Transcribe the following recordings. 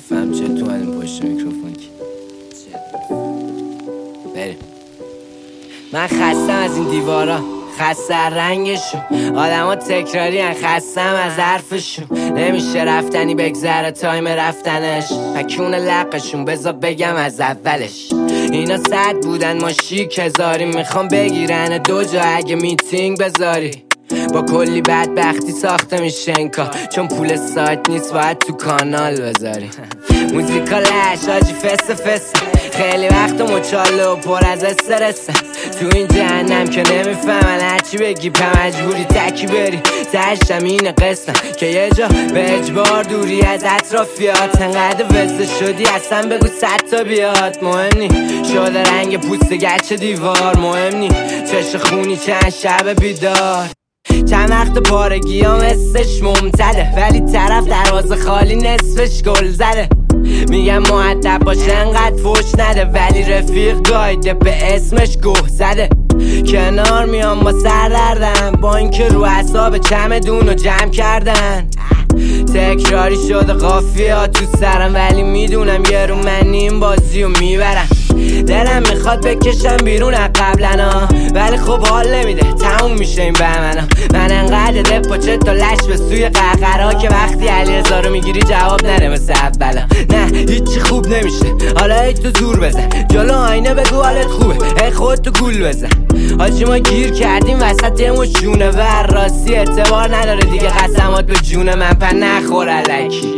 نمیفهم چه تو این پشت میکروفون کی بریم. من خستم از این دیوارا، خسته رنگشون، آدم ها تکراری هن، خستم از حرفشون. نمیشه رفتنی بگذره تایم رفتنش، پکون لقشون بذار بگم از اولش. اینا 100 بودن ما شیک هزاریم، میخوام بگیرن 2 جا اگه میتینگ بذاری. با کلی بدبختی ساخته میشه این کار، چون پول سایت نیست باید تو کانال بذاری. موزیکا لش آجی فس خیلی وقت مچاله و پر از استرسه. تو این جهنم که نمیفهمن هرچی بگی پا مجبوری تکی بری. تهشم اینه قسمم که یه جا به اجبار دوری از اطرافیات. انقدر وزه شدی اصلا بگو 100 تا بیاد. مهم نی شده رنگ پوست گچ دیوار، مهم نی چش خونی چند شب بیدار. چند وقت پارگی ها مثلش ممتده، ولی طرف دروازه خالی نصفش گل زده. میگم مؤدب باشه انقدر فوش نده، ولی رفیق گایده به اسمش گوه زده. کنار میام با سردردم، با اینکه رو اعصاب چمدون رو جمع کردن. تکراری شده قافیه تو سرم، ولی میدونم یه رو من این بازی رو میبرم. دلم میخواد بکشم بیرون از قبلنا، ولی خب حال نمیده تموم میشه این بهمنا. من انقدر دپ و چت و لش به سوی قهقرا که وقتی علیرضا رو میگیری جواب نده مثل اولا. نه هیچی خوب نمیشه، حالا ای تو زور بزن جلو آینه بگو حالت خوبه، ای خود تو گول بزن. حاجی ما گیر کردیم وسط یه مشونه ور، راستی اعتبار نداره دیگه قسمات به جون من، پر نخور الکی.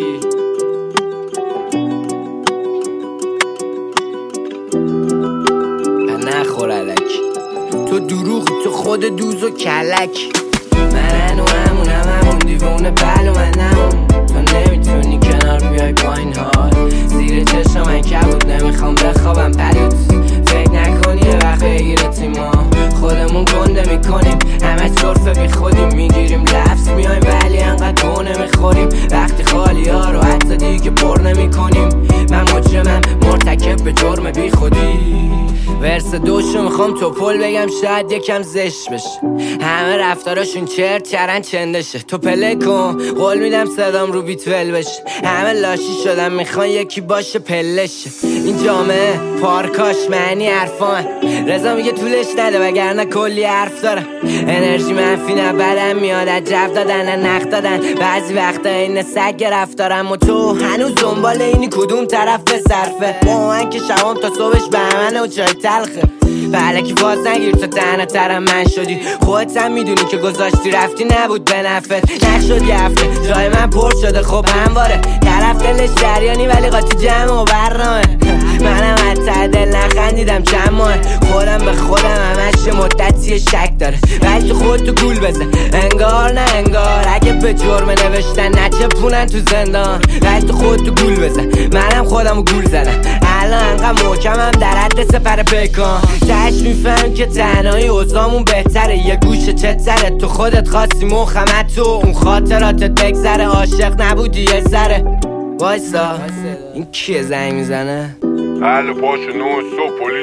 نخور الکی، تو دروغی تو خود دوز و کلک. من و همون دیوونه بلو منم، تو نمیتونی کنار بیای با این حال. زیر چشم من کبود نمیخوام بخوابم پلوت. فکر نکنی یه وقت بگیرتیم ما خودمون گنده میکنیم، همه صرف بی خودیم میگیریم لفظ میایم ولی انقدر گو نمیخوریم. وقتی خالی ها رو حتی دیگه پر نمیکنیم. من مجرمم مرتکب به جرم بی خودی. ورس دوشو میخوام تو پل بگم شاید یکم زشت بشه، همه رفتاراشون چرت چرن چندشه. تو پله کن قول میدم صدام رو بیت ول بشه. همه لاشی شدن میخوان یکی باشه پلشه. این جامعه پارکاش معنی حرفان، رضا میگه طولش نده وگرنه کلی حرف دارم. انرژی منفی نه بدم میاد از جو دادن نه نخ دادن. بعضی وقتا این سگ رفتارم و تو هنوز دنبال اینی کدوم طرف به صرفه. با من که شبام تا صبحش بهمنه و چای تلخه. بلکی باز نگیر تو تنها ترم من شدی، خودت هم میدونی که گذاشتی رفتی نبود به نفت. نشد یه هفته جای من پر شده خب همواره، طرف دلش جریانی ولی قاطی جمع و برنامه. منم حتی دل نخندیدم چند ماه، خودم به خودم همش مدتی شک داره، ولی تو خود تو گول بزن انگار نه انگار. اگه به جرم نوشتن نچپونن تو زندان، ولی تو خود تو گول بزن. منم خودمو گول زدم الان انقدر محکمم در حد سپر پیکان. تهش میفهم که تنهایی اوضاعمون بهتره، یه گوشه چتره. تو خودت خواستی مخمت تو اون خاطراتت بگذره. عاشق نبودی یه ذره. وایسا این کیه زنگ میزنه؟ الو پاشو 9 صبح پلیس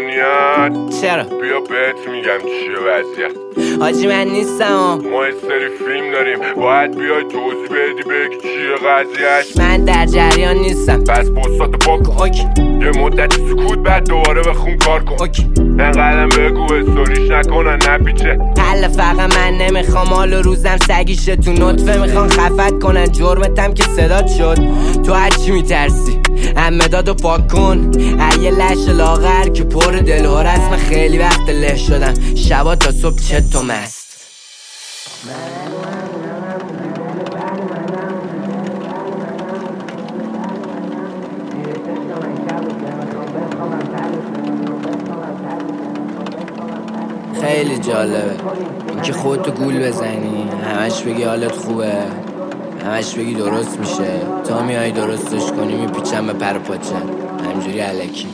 امنیت. چرا؟ بیا بهت میگم چیه وضعیت. حاجی من نیستم، ما یه سری فیلم داریم باید بیای توضیح بدی بگی چیه قضیهش. من در جریان نیستم. پس پستاتو پاک اوکی. یه مدتی سکوت بعد دوباره بخون کار کن. اوکی. انقدرم بگو استوریش نکنن نپیچه. حل فقط من نمیخوام حال و روزم سگیشه. تو نطفه میخوان خفت کنن جرمتم که صدات شد. تو هرچی میترسی مدادو پاک کن. یه لش لاغر که پر دل و رسم. خیلی وقت له شدم شبا تا صبح چت و مست. خیلی جالبه اینکه خودتو گول بزنی، همش بگی حالت خوبه، همش بگی درست میشه، تا میای درستش کنی میپیچم به پر پاچه همجوری الکی.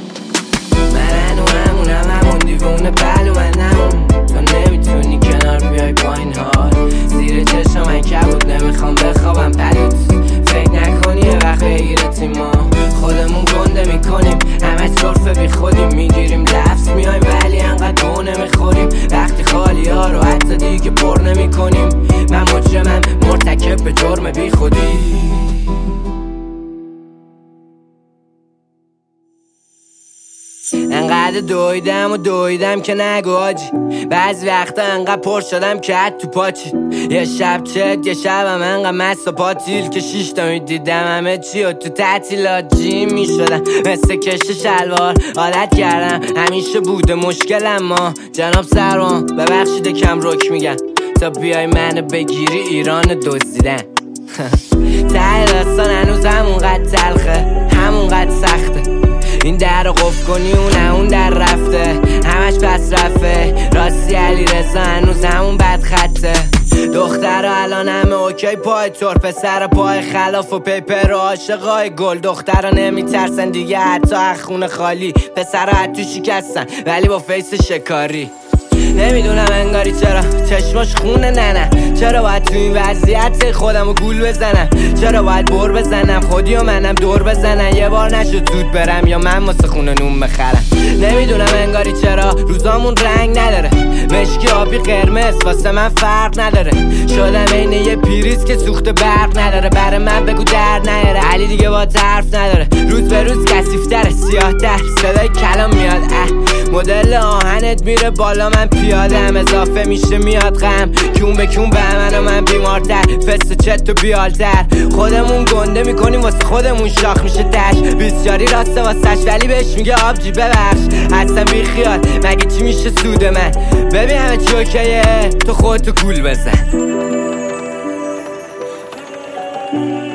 من همون دیوونه بلو منم، تو نمیتونی کنار بیای با این حال. زیر چشم من کبود نمیخوام بخوابم پلوت. فکر نکنی یه وقت بگیرتیم ما خودمون گنده میکنیم، همه صرف بی خودیم میگیریم لفظ میایم ولی انقدر گو نمیخوریم. وقتی خالی ها رو حتی دیگه پر نمیکنیم. من مجرمم مرتکب به جرم بی خودی. بعد دویدم که نگو آجی. بعضی وقتا انقدر پر شدم که حد تو پاچی. یه شب چت یه شبم انقدر مست و پاتیل که 6 تا میدیدم همه چی و تو تعطیلات جیم میشدم مثل کش شلوار عادت کردم. همیشه بوده مشکلم ما جناب سروان ببخشید کم رک میگم تا بیای منو بگیری ایران دزدیدن. ته داستان هنوز همونقدر تلخه همونقدر سخته. این در رو قفل کنی اون در رفته همش پس رفته. راستی علیرضا هنوز همون بد خطه. دختر الان همه اوکی پای تور پسر پای خلاف و پیپر و عاشقای گل. دختر نمیترسن دیگه حتی از خونه خالی. پسر حتی شکستن ولی با فیس شکاری. نمیدونم انگاری چرا چشماش خونه ننه. چرا باید تو این وضعیت خودمو گول بزنم. چرا باید بر بزنم خودی و منم دور بزنن. یه بار نشد زود برم یا من واسه خونه نون بخرم. نمیدونم انگاری چرا روزامون رنگ نداره. مشکی آبی قرمز واسه من فرق نداره. شدم عین یه پیریز که سوخت برق نداره. برای من بگو درد نیاره علی دیگه با حرف نداره. روز به روز کثیف‌تر سیاه‌تر صدای کلام میاد. مدل آهنت میره بالا من پیادم. اضافه میشه میاد غم کون به کون به من و من بیمارتر. فست چت و بیالتر خودمون گنده میکنیم واسه خودمون شاخ میشه تش. بسیاری راسته واسش ولی بهش میگه آبجی ببخش. اصلا بی خیال مگه چی میشه سود من. ببین همه چی اوکیه تو خودتو کول بزن.